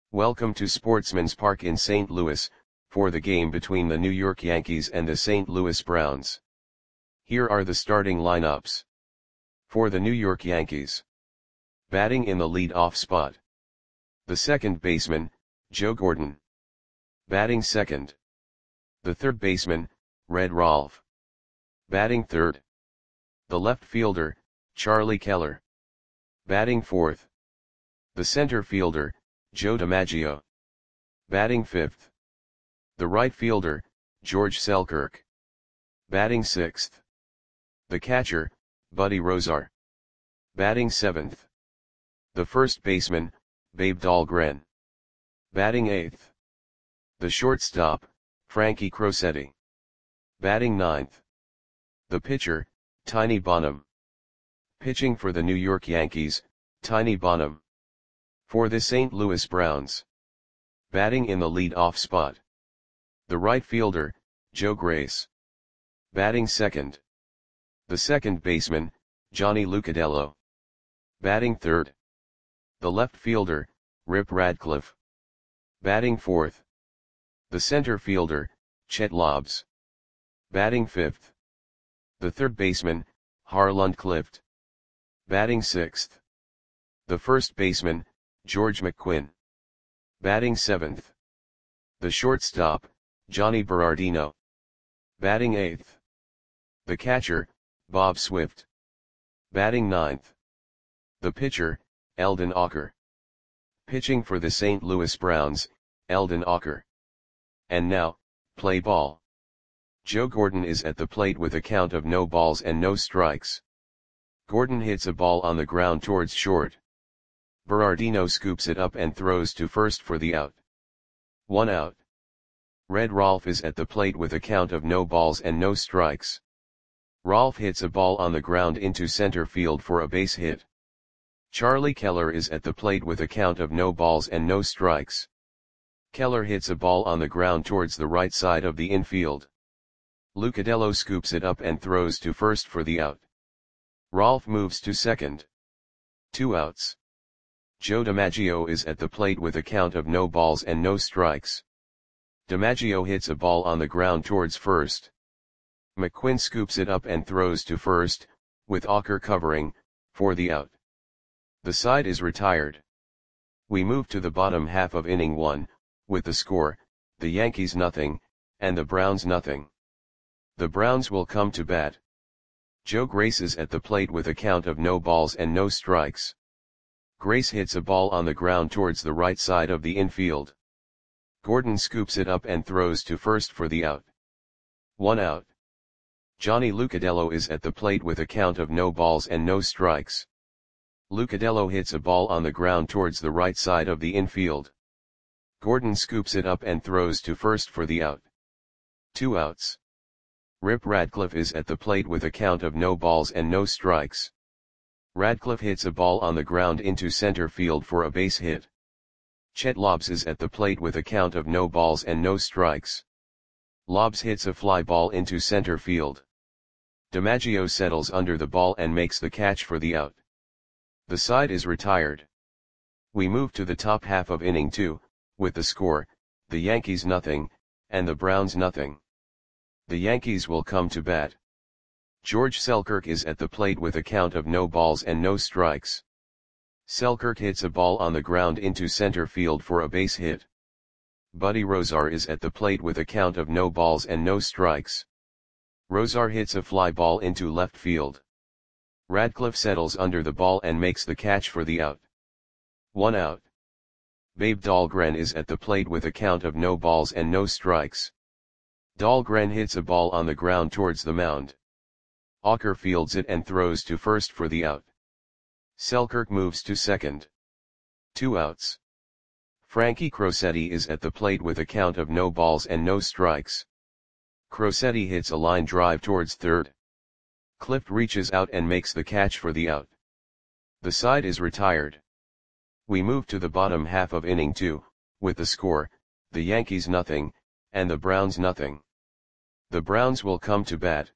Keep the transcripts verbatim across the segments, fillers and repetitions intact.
Welcome to Sportsman's Park in Saint Louis, for the game between the New York Yankees and the Saint Louis Browns. Here are the starting lineups. For the New York Yankees. Batting in the lead-off spot. The second baseman, Joe Gordon. Batting second. The third baseman, Red Rolfe. Batting third. The left fielder, Charlie Keller. Batting fourth. The center fielder, Joe DiMaggio. Batting fifth. The right fielder, George Selkirk. Batting sixth. The catcher, Buddy Rozar. Batting seventh. The first baseman, Babe Dahlgren. Batting eighth. The shortstop, Frankie Crosetti. Batting ninth. The pitcher, Tiny Bonham. Pitching for the New York Yankees, Tiny Bonham. For the Saint Louis Browns. Batting in the lead-off spot. The right fielder, Joe Grace. Batting second. The second baseman, Johnny Lucchitello. Batting third. The left fielder, Rip Radcliffe. Batting fourth. The center fielder, Chet Lobbs. Batting fifth. The third baseman, Harland Clift. Batting sixth. The first baseman, George McQuinn. Batting seventh. The shortstop, Johnny Berardino. Batting eighth. The catcher, Bob Swift. Batting ninth. The pitcher, Eldon Ocker. Pitching for the Saint Louis Browns, Eldon Ocker. And now, play ball. Joe Gordon is at the plate with a count of no balls and no strikes. Gordon hits a ball on the ground towards short. Berardino scoops it up and throws to first for the out. One out. Red Rolfe is at the plate with a count of no balls and no strikes. Rolfe hits a ball on the ground into center field for a base hit. Charlie Keller is at the plate with a count of no balls and no strikes. Keller hits a ball on the ground towards the right side of the infield. Lucchitello scoops it up and throws to first for the out. Rolfe moves to second. Two outs. Joe DiMaggio is at the plate with a count of no balls and no strikes. DiMaggio hits a ball on the ground towards first. McQuinn scoops it up and throws to first, with Ocker covering, for the out. The side is retired. We move to the bottom half of inning one, with the score, the Yankees nothing, and the Browns nothing. The Browns will come to bat. Joe Grace is at the plate with a count of no balls and no strikes. Grace hits a ball on the ground towards the right side of the infield. Gordon scoops it up and throws to first for the out. One out. Johnny Lucchitello is at the plate with a count of no balls and no strikes. Lucchitello hits a ball on the ground towards the right side of the infield. Gordon scoops it up and throws to first for the out. Two outs. Rip Radcliffe is at the plate with a count of no balls and no strikes. Radcliffe hits a ball on the ground into center field for a base hit. Chet Lobbs is at the plate with a count of no balls and no strikes. Lobbs hits a fly ball into center field. DiMaggio settles under the ball and makes the catch for the out. The side is retired. We move to the top half of inning two, with the score, the Yankees nothing, and the Browns nothing. The Yankees will come to bat. George Selkirk is at the plate with a count of no balls and no strikes. Selkirk hits a ball on the ground into center field for a base hit. Buddy Rozar is at the plate with a count of no balls and no strikes. Rozar hits a fly ball into left field. Radcliffe settles under the ball and makes the catch for the out. One out. Babe Dahlgren is at the plate with a count of no balls and no strikes. Dahlgren hits a ball on the ground towards the mound. Ocker fields it and throws to first for the out. Selkirk moves to second. Two outs. Frankie Crosetti is at the plate with a count of no balls and no strikes. Crosetti hits a line drive towards third. Clift reaches out and makes the catch for the out. The side is retired. We move to the bottom half of inning two, with the score, the Yankees nothing, and the Browns nothing. The Browns will come to bat.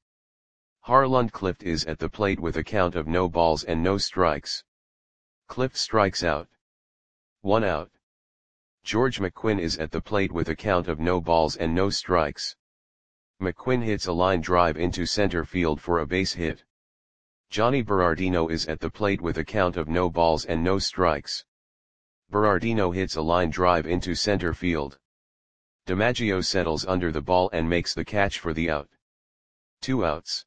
Harland Clift is at the plate with a count of no balls and no strikes. Clift strikes out. One out. George McQuinn is at the plate with a count of no balls and no strikes. McQuinn hits a line drive into center field for a base hit. Johnny Berardino is at the plate with a count of no balls and no strikes. Berardino hits a line drive into center field. DiMaggio settles under the ball and makes the catch for the out. Two outs.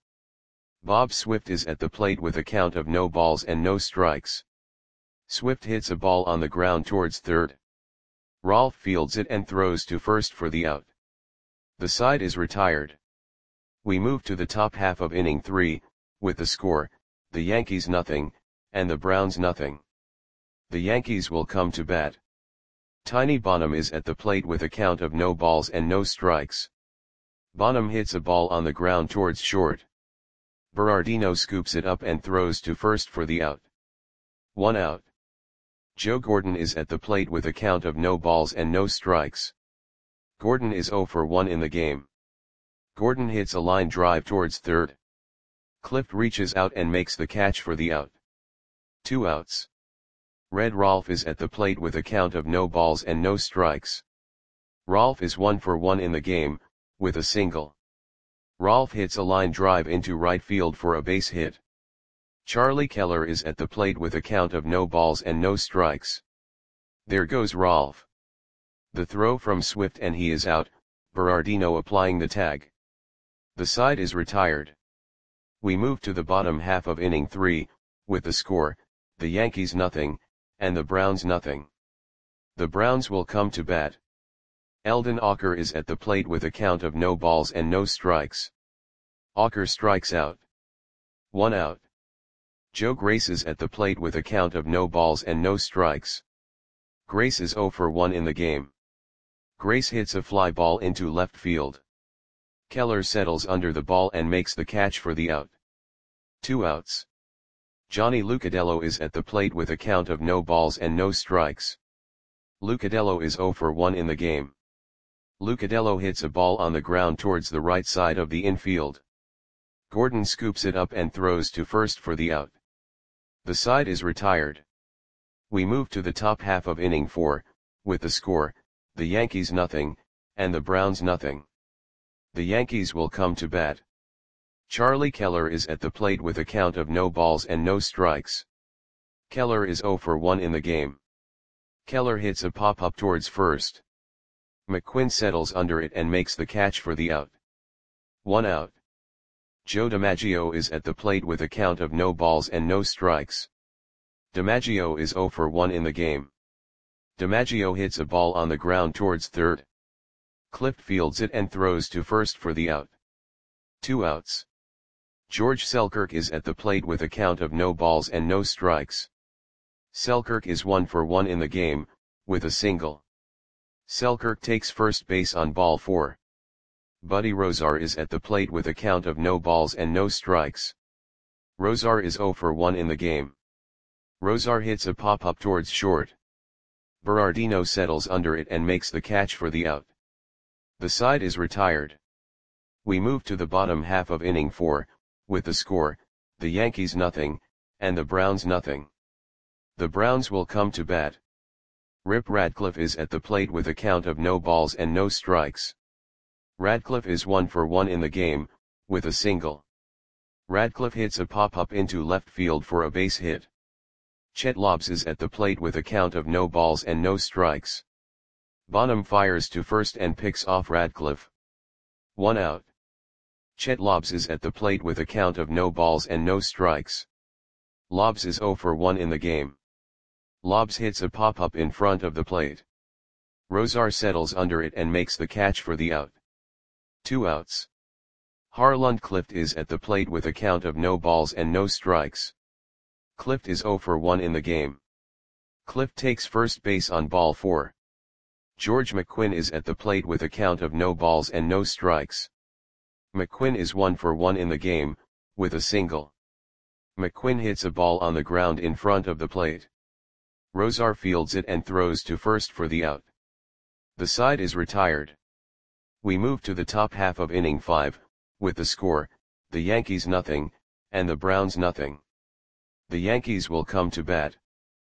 Bob Swift is at the plate with a count of no balls and no strikes. Swift hits a ball on the ground towards third. Rolfe fields it and throws to first for the out. The side is retired. We move to the top half of inning three, with the score, the Yankees nothing, and the Browns nothing. The Yankees will come to bat. Tiny Bonham is at the plate with a count of no balls and no strikes. Bonham hits a ball on the ground towards short. Berardino scoops it up and throws to first for the out. One out. Joe Gordon is at the plate with a count of no balls and no strikes. Gordon is oh for one in the game. Gordon hits a line drive towards third. Clift reaches out and makes the catch for the out. Two outs. Red Rolfe is at the plate with a count of no balls and no strikes. Rolfe is one for one in the game, with a single. Rolfe hits a line drive into right field for a base hit. Charlie Keller is at the plate with a count of no balls and no strikes. There goes Rolfe. The throw from Swift and he is out, Berardino applying the tag. The side is retired. We move to the bottom half of inning three, with the score, the Yankees nothing, and the Browns nothing. The Browns will come to bat. Eldon Auker is at the plate with a count of no balls and no strikes. Auker strikes out. One out. Joe Grace is at the plate with a count of no balls and no strikes. Grace is oh for one in the game. Grace hits a fly ball into left field. Keller settles under the ball and makes the catch for the out. Two outs. Johnny Lucadelo is at the plate with a count of no balls and no strikes. Lucadelo is oh for one in the game. Lucadelo hits a ball on the ground towards the right side of the infield. Gordon scoops it up and throws to first for the out. The side is retired. We move to the top half of inning four, with the score, the Yankees nothing, and the Browns nothing. The Yankees will come to bat. Charlie Keller is at the plate with a count of no balls and no strikes. Keller is oh for one in the game. Keller hits a pop-up towards first. McQuinn settles under it and makes the catch for the out. One out. Joe DiMaggio is at the plate with a count of no balls and no strikes. DiMaggio is oh for one in the game. DiMaggio hits a ball on the ground towards third. Clift fields it and throws to first for the out. Two outs. George Selkirk is at the plate with a count of no balls and no strikes. Selkirk is one for one in the game, with a single. Selkirk takes first base on ball four. Buddy Rozar is at the plate with a count of no balls and no strikes. Rozar is oh for one in the game. Rozar hits a pop-up towards short. Berardino settles under it and makes the catch for the out. The side is retired. We move to the bottom half of inning four, with the score, the Yankees nothing, and the Browns nothing. The Browns will come to bat. Rip Radcliffe is at the plate with a count of no balls and no strikes. Radcliffe is one for one in the game, with a single. Radcliffe hits a pop-up into left field for a base hit. Chet Lobbs is at the plate with a count of no balls and no strikes. Bonham fires to first and picks off Radcliffe. One out. Chet Lobbs is at the plate with a count of no balls and no strikes. Lobbs is oh for one in the game. Lobbs hits a pop-up in front of the plate. Rozar settles under it and makes the catch for the out. Two outs. Harland Clift is at the plate with a count of no balls and no strikes. Clift is oh for one in the game. Clift takes first base on ball four. George McQuinn is at the plate with a count of no balls and no strikes. McQuinn is one for one in the game, with a single. McQuinn hits a ball on the ground in front of the plate. Rozar fields it and throws to first for the out. The side is retired. We move to the top half of inning five, with the score, the Yankees nothing, and the Browns nothing. The Yankees will come to bat.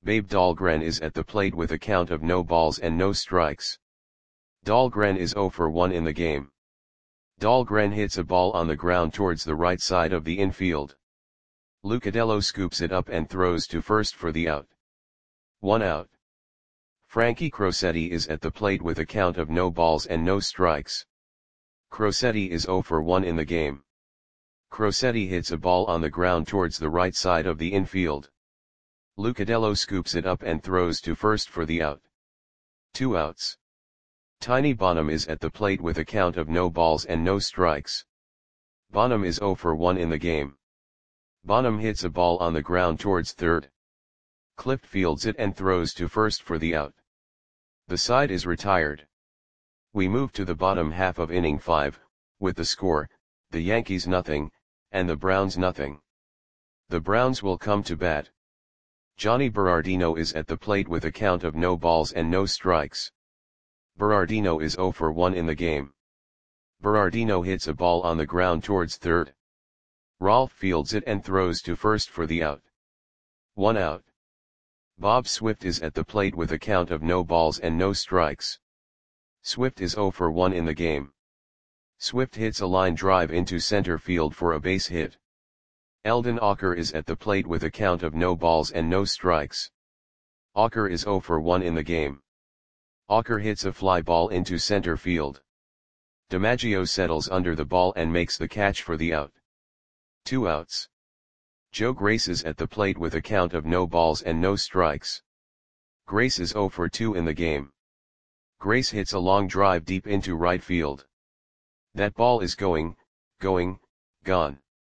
Babe Dahlgren is at the plate with a count of no balls and no strikes. Dahlgren is zero for one in the game. Dahlgren hits a ball on the ground towards the right side of the infield. Lucadelo scoops it up and throws to first for the out. One out. Frankie Crosetti is at the plate with a count of no balls and no strikes. Crosetti is zero for one in the game. Crosetti hits a ball on the ground towards the right side of the infield. Lucadelo scoops it up and throws to first for the out. Two outs. Tiny Bonham is at the plate with a count of no balls and no strikes. Bonham is zero for one in the game. Bonham hits a ball on the ground towards third. Clift fields it and throws to first for the out. The side is retired. We move to the bottom half of inning five, with the score, the Yankees nothing, and the Browns nothing. The Browns will come to bat. Johnny Berardino is at the plate with a count of no balls and no strikes. Berardino is zero for one in the game. Berardino hits a ball on the ground towards third. Rolfe fields it and throws to first for the out. One out. Bob Swift is at the plate with a count of no balls and no strikes. Swift is zero for one in the game. Swift hits a line drive into center field for a base hit. Eldon Auker is at the plate with a count of no balls and no strikes. Auker is zero for one in the game. Auker hits a fly ball into center field. DiMaggio settles under the ball and makes the catch for the out. Two outs. Joe Grace is at the plate with a count of no balls and no strikes. Grace is zero for two in the game. Grace hits a long drive deep into right field. That ball is going, going, gone.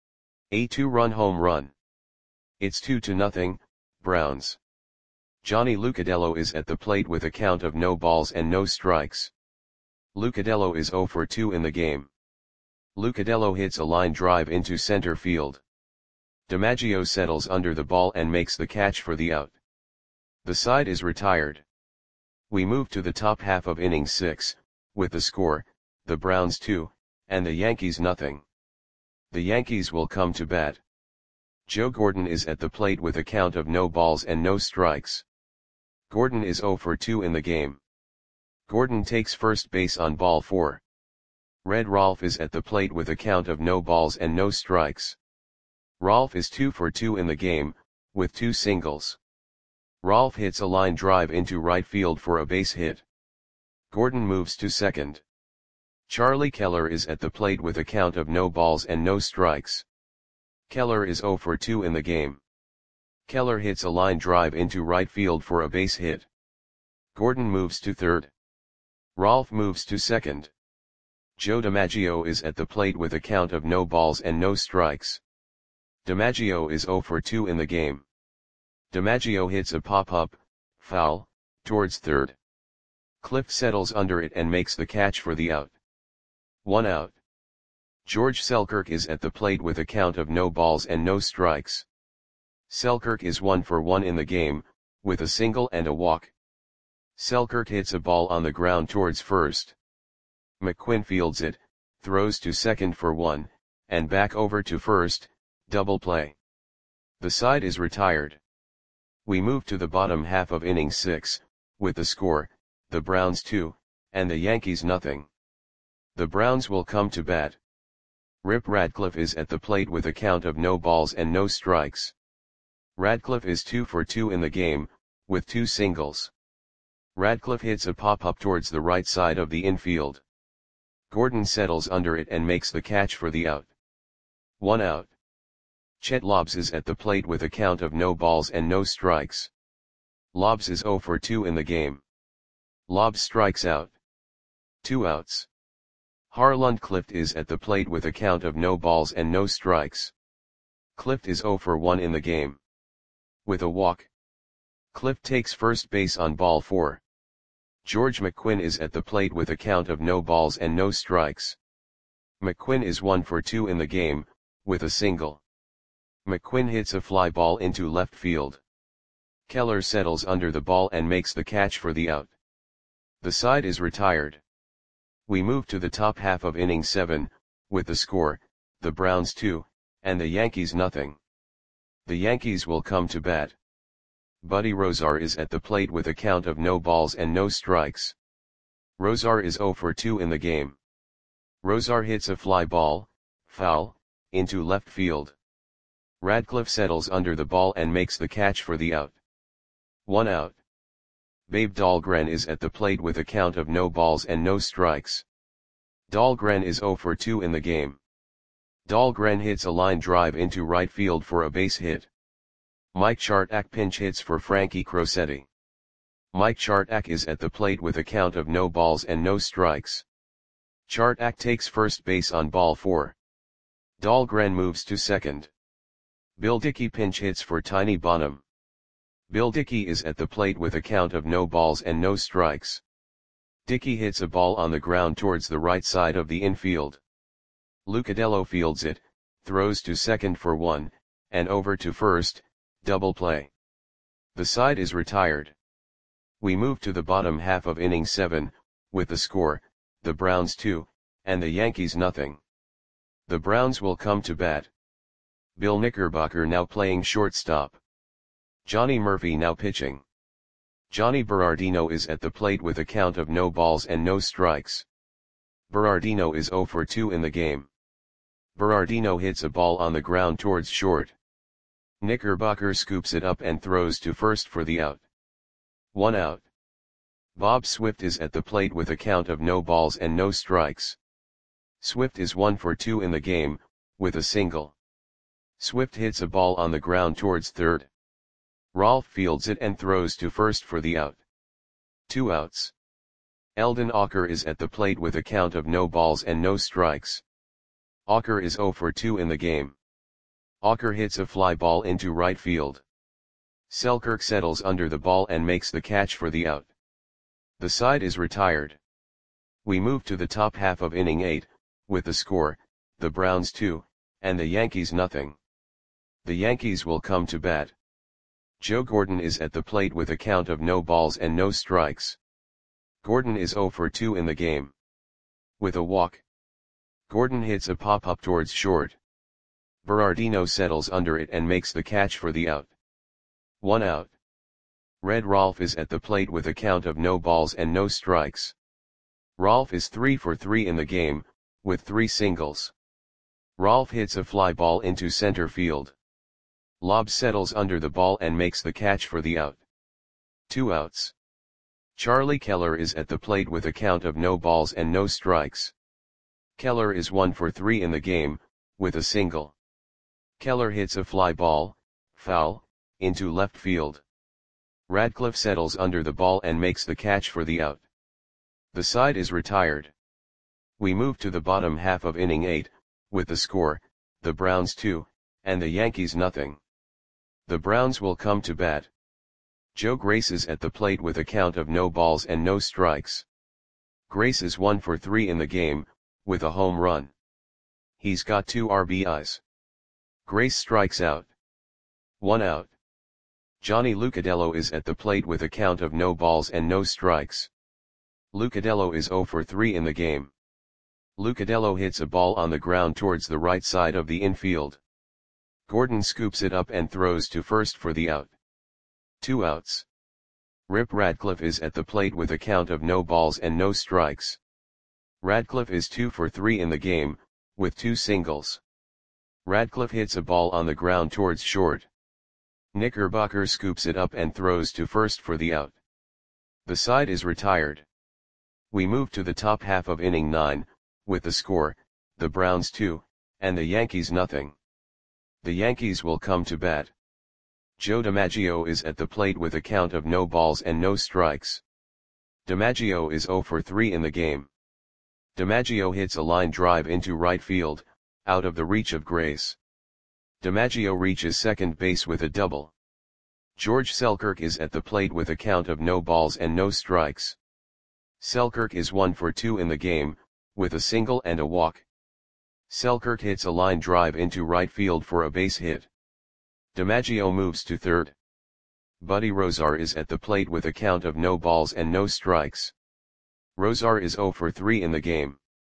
A two-run home run. It's two to nothing, Browns. Johnny Lucadelo is at the plate with a count of no balls and no strikes. Lucadelo is zero for two in the game. Lucadelo hits a line drive into center field. DiMaggio settles under the ball and makes the catch for the out. The side is retired. We move to the top half of inning six, with the score, the Browns two, and the Yankees nothing. The Yankees will come to bat. Joe Gordon is at the plate with a count of no balls and no strikes. Gordon is zero for two in the game. Gordon takes first base on ball four. Red Rolfe is at the plate with a count of no balls and no strikes. Rolfe is two for two in the game, with two singles. Rolfe hits a line drive into right field for a base hit. Gordon moves to second. Charlie Keller is at the plate with a count of no balls and no strikes. Keller is zero for two in the game. Keller hits a line drive into right field for a base hit. Gordon moves to third. Rolfe moves to second. Joe DiMaggio is at the plate with a count of no balls and no strikes. DiMaggio is zero for two in the game. DiMaggio hits a pop-up, foul, towards third. Clift settles under it and makes the catch for the out. One out. George Selkirk is at the plate with a count of no balls and no strikes. Selkirk is one for one in the game, with a single and a walk. Selkirk hits a ball on the ground towards first. McQuinn fields it, throws to second for one, and back over to first, double play. The side is retired. We move to the bottom half of inning six, with the score, the Browns two, and the Yankees nothing. The Browns will come to bat. Rip Radcliffe is at the plate with a count of no balls and no strikes. Radcliffe is two for two in the game, with two singles. Radcliffe hits a pop-up towards the right side of the infield. Gordon settles under it and makes the catch for the out. One out. Chet Lobbs is at the plate with a count of no balls and no strikes. Lobbs is zero for two in the game. Lobbs strikes out. Two outs. Harland Clift is at the plate with a count of no balls and no strikes. Clift is zero for one in the game. With a walk. Clift takes first base on ball four. George McQuinn is at the plate with a count of no balls and no strikes. McQuinn is one for two in the game, with a single. McQuinn hits a fly ball into left field. Keller settles under the ball and makes the catch for the out. The side is retired. We move to the top half of inning seven, with the score, the Browns two, and the Yankees nothing. The Yankees will come to bat. Buddy Rozar is at the plate with a count of no balls and no strikes. Rozar is zero for two in the game. Rozar hits a fly ball, foul, into left field. Radcliffe settles under the ball and makes the catch for the out. One out. Babe Dahlgren is at the plate with a count of no balls and no strikes. Dahlgren is zero for two in the game. Dahlgren hits a line drive into right field for a base hit. Mike Chartak pinch hits for Frankie Crosetti. Mike Chartak is at the plate with a count of no balls and no strikes. Chartak takes first base on ball four. Dahlgren moves to second. Bill Dickey pinch hits for Tiny Bonham. Bill Dickey is at the plate with a count of no balls and no strikes. Dickey hits a ball on the ground towards the right side of the infield. Lucadillo fields it, throws to second for one, and over to first, double play. The side is retired. We move to the bottom half of inning seven, with the score, the Browns two, and the Yankees nothing. The Browns will come to bat. Bill Knickerbocker now playing shortstop. Johnny Murphy now pitching. Johnny Berardino is at the plate with a count of no balls and no strikes. Berardino is zero for two in the game. Berardino hits a ball on the ground towards short. Knickerbocker scoops it up and throws to first for the out. One out. Bob Swift is at the plate with a count of no balls and no strikes. Swift is one for two in the game, with a single. Swift hits a ball on the ground towards third. Rolfe fields it and throws to first for the out. Two outs. Eldon Auker is at the plate with a count of no balls and no strikes. Auker is zero for two in the game. Auker hits a fly ball into right field. Selkirk settles under the ball and makes the catch for the out. The side is retired. We move to the top half of inning eight, with the score, the Browns two, and the Yankees nothing. The Yankees will come to bat. Joe Gordon is at the plate with a count of no balls and no strikes. Gordon is zero for two in the game. With a walk. Gordon hits a pop-up towards short. Berardino settles under it and makes the catch for the out. One out. Red Rolfe is at the plate with a count of no balls and no strikes. Rolfe is three for three in the game, with three singles. Rolfe hits a fly ball into center field. Lobb settles under the ball and makes the catch for the out. Two outs. Charlie Keller is at the plate with a count of no balls and no strikes. Keller is one for three in the game, with a single. Keller hits a fly ball, foul, into left field. Radcliffe settles under the ball and makes the catch for the out. The side is retired. We move to the bottom half of inning eight, with the score, the Browns two, and the Yankees nothing. The Browns will come to bat. Joe Grace is at the plate with a count of no balls and no strikes. Grace is one for three in the game, with a home run. He's got two R B Is. Grace strikes out. One out. Johnny Lucadillo is at the plate with a count of no balls and no strikes. Lucadillo is zero for three in the game. Lucadillo hits a ball on the ground towards the right side of the infield. Gordon scoops it up and throws to first for the out. Two outs. Rip Radcliffe is at the plate with a count of no balls and no strikes. Radcliffe is two for three in the game, with two singles. Radcliffe hits a ball on the ground towards short. Knickerbocker scoops it up and throws to first for the out. The side is retired. We move to the top half of inning nine, with the score, the Browns two, and the Yankees nothing. The Yankees will come to bat. Joe DiMaggio is at the plate with a count of no balls and no strikes. DiMaggio is zero for three in the game. DiMaggio hits a line drive into right field, out of the reach of Grace. DiMaggio reaches second base with a double. George Selkirk is at the plate with a count of no balls and no strikes. Selkirk is one for two in the game, with a single and a walk. Selkirk hits a line drive into right field for a base hit. DiMaggio moves to third. Buddy Rozar is at the plate with a count of no balls and no strikes. Rozar is zero for three in the game.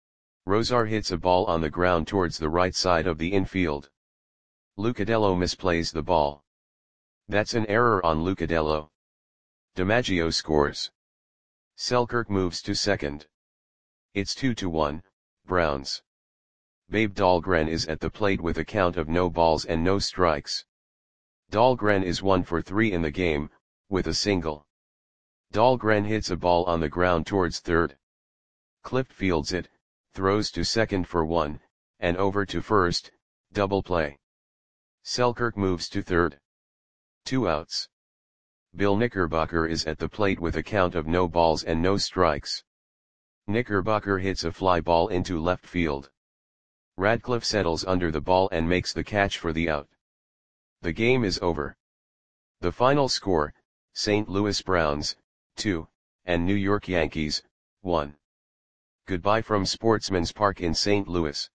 Rozar hits a ball on the ground towards the right side of the infield. Lucadillo misplays the ball. That's an error on Lucadelo. DiMaggio scores. Selkirk moves to second. It's two to one, Browns. Babe Dahlgren is at the plate with a count of no balls and no strikes. Dahlgren is one for three in the game, with a single. Dahlgren hits a ball on the ground towards third. Clift fields it, throws to second for one, and over to first, double play. Selkirk moves to third. Two outs. Bill Knickerbocker is at the plate with a count of no balls and no strikes. Knickerbocker hits a fly ball into left field. Radcliffe settles under the ball and makes the catch for the out. The game is over. The final score, Saint Louis Browns, two, and New York Yankees, one. Goodbye from Sportsman's Park in Saint Louis.